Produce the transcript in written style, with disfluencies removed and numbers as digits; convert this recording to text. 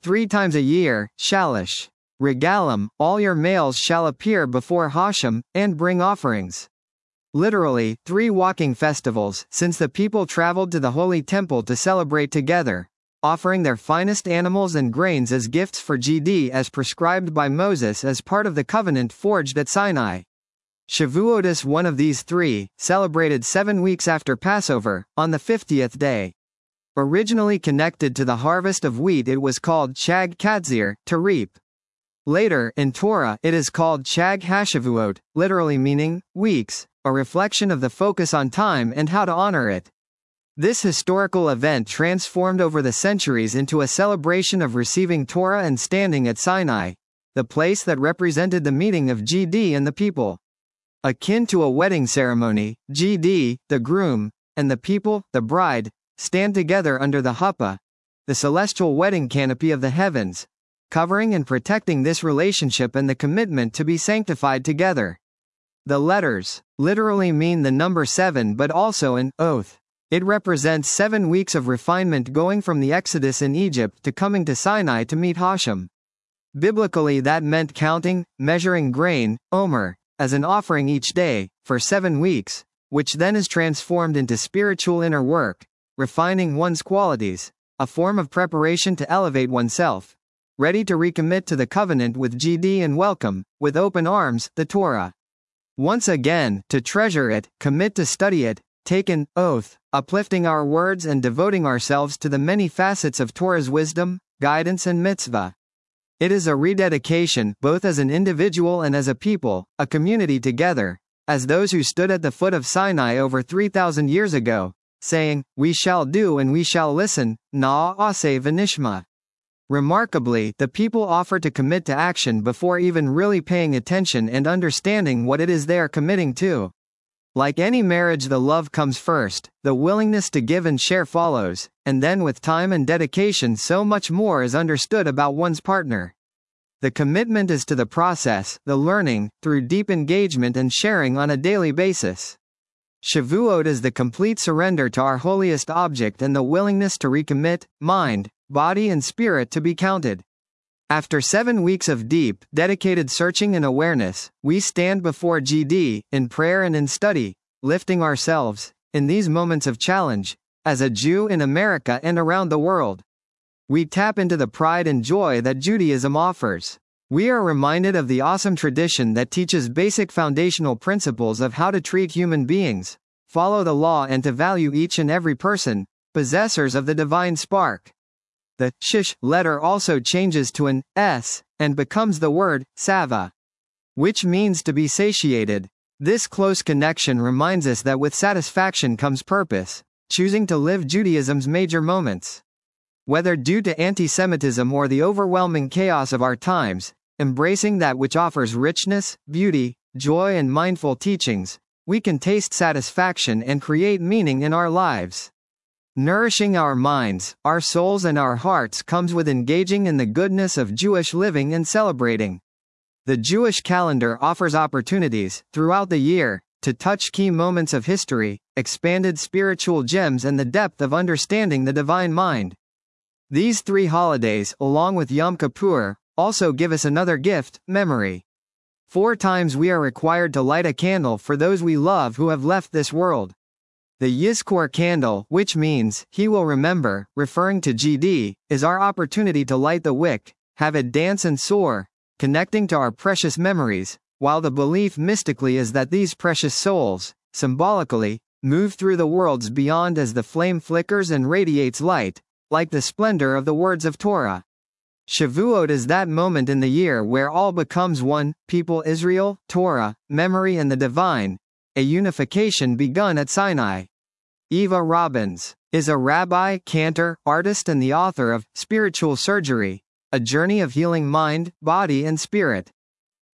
3 times a year, Shalish. Regalim, all your males shall appear before Hashem, and bring offerings. Literally, 3 walking festivals, since the people traveled to the holy temple to celebrate together, offering their finest animals and grains as gifts for GD as prescribed by Moses as part of the covenant forged at Sinai. Shavuot is one of these 3, celebrated 7 weeks after Passover, on the 50th day. Originally connected to the harvest of wheat, it was called Chag Katzir, to reap. Later, in Torah, it is called Chag HaShavuot, literally meaning weeks, a reflection of the focus on time and how to honor it. This historical event transformed over the centuries into a celebration of receiving Torah and standing at Sinai, the place that represented the meeting of GD and the people. Akin to a wedding ceremony, GD, the groom, and the people, the bride, stand together under the huppah, the celestial wedding canopy of the heavens, covering and protecting this relationship and the commitment to be sanctified together. The letters literally mean the number 7 but also an oath. It represents 7 weeks of refinement going from the Exodus in Egypt to coming to Sinai to meet Hashem. Biblically, that meant counting, measuring grain, omer, as an offering each day, for 7 weeks, which then is transformed into spiritual inner work, refining one's qualities, a form of preparation to elevate oneself, ready to recommit to the covenant with GD and welcome, with open arms, the Torah. Once again, to treasure it, commit to study it, take an oath, uplifting our words and devoting ourselves to the many facets of Torah's wisdom, guidance and mitzvah. It is a rededication, both as an individual and as a people, a community together, as those who stood at the foot of Sinai over 3,000 years ago, saying, "We shall do and we shall listen, na'aseh v'nishma." Remarkably, the people offer to commit to action before even really paying attention and understanding what it is they are committing to. Like any marriage, the love comes first, the willingness to give and share follows, and then with time and dedication so much more is understood about one's partner. The commitment is to the process, the learning, through deep engagement and sharing on a daily basis. Shavuot is the complete surrender to our holiest object and the willingness to recommit, mind, body and spirit to be counted. After 7 weeks of deep, dedicated searching and awareness, we stand before GD, in prayer and in study, lifting ourselves, in these moments of challenge, as a Jew in America and around the world. We tap into the pride and joy that Judaism offers. We are reminded of the awesome tradition that teaches basic foundational principles of how to treat human beings, follow the law and to value each and every person, possessors of the divine spark. The shish letter also changes to an s, and becomes the word sava, which means to be satiated. This close connection reminds us that with satisfaction comes purpose, choosing to live Judaism's major moments. Whether due to anti-Semitism or the overwhelming chaos of our times, embracing that which offers richness, beauty, joy and mindful teachings, we can taste satisfaction and create meaning in our lives. Nourishing our minds, our souls and our hearts comes with engaging in the goodness of Jewish living and celebrating. The Jewish calendar offers opportunities, throughout the year, to touch key moments of history, expanded spiritual gems and the depth of understanding the divine mind. These 3 holidays, along with Yom Kippur, also give us another gift, memory. 4 times we are required to light a candle for those we love who have left this world. The Yizkor candle, which means, he will remember, referring to GD, is our opportunity to light the wick, have it dance and soar, connecting to our precious memories, while the belief mystically is that these precious souls, symbolically, move through the worlds beyond as the flame flickers and radiates light, like the splendor of the words of Torah. Shavuot is that moment in the year where all becomes one, people Israel, Torah, memory and the divine, a unification begun at Sinai. Eva Robbins is a rabbi, cantor, artist and the author of Spiritual Surgery, a journey of healing mind, body and spirit.